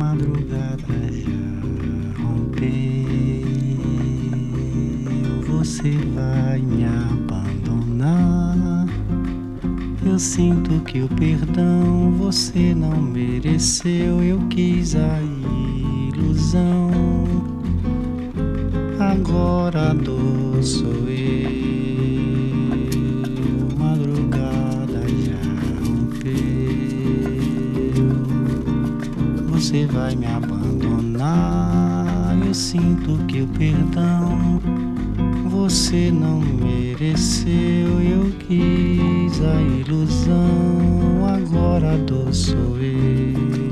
madrugada já rompeu, você vai me abandonar. Eu sinto que o perdão você não mereceu. Eu quis a ilusão, agora a dor sou eu. Madrugada já rompeu, você vai me abandonar. Eu sinto que o perdão você não mereceu. Eu quis a ilusão, agora a dor sou eu.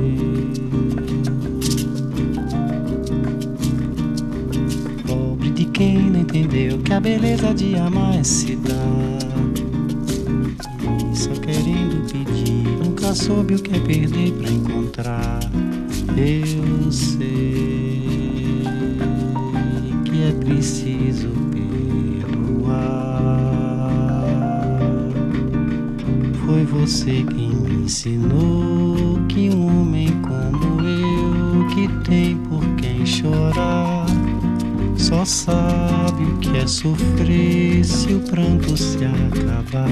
Pobre de quem não entendeu que a beleza de amar é se dar, e só querendo pedir, nunca soube o que é perder pra encontrar. Eu sei que é preciso perdoar. Foi você quem me ensinou que um homem como eu, que tem por quem chorar, só sabe o que é sofrer se o pranto se acabar.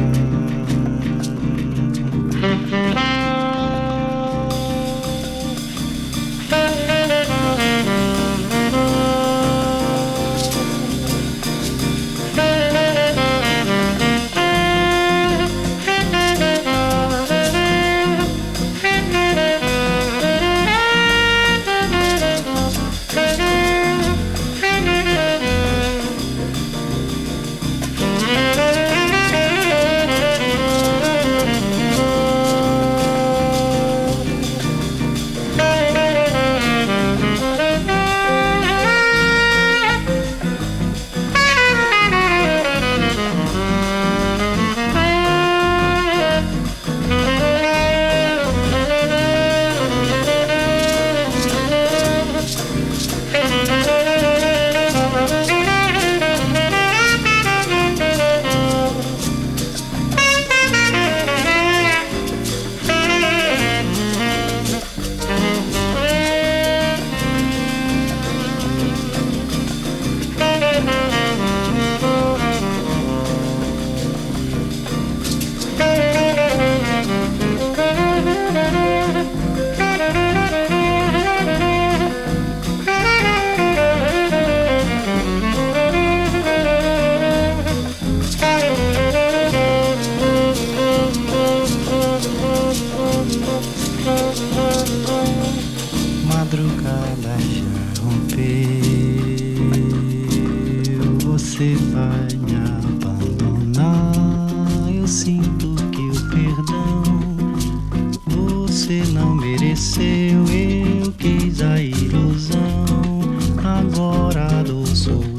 Madrugada já rompeu, você vai me abandonar. Eu sinto que o perdão você não mereceu. Eu quis a ilusão, agora a dor sou eu.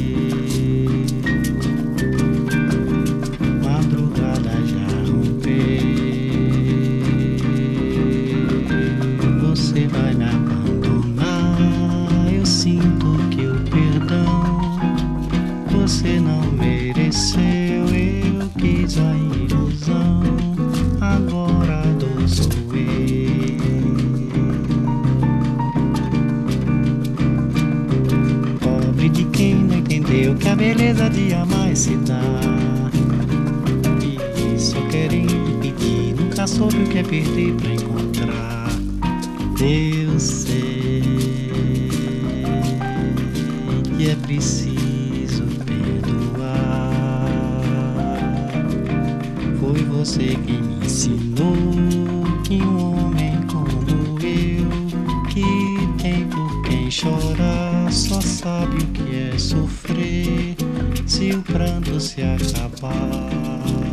Madrugada já rompeu, você vai me abandonar. Eu sinto que o perdão você não mereceu. Eu quis a ilusão, agora a dor sou eu. Pobre de quem não entendeu que a beleza de amar é se dar, e só querendo pedir, nunca soube o que é perder pra encontrar. Eu sei que é preciso perdoar. Foi você quem me ensinou que um homem como eu, que tem por quem chorar, só sabe o que é sofrer se o pranto se acabar.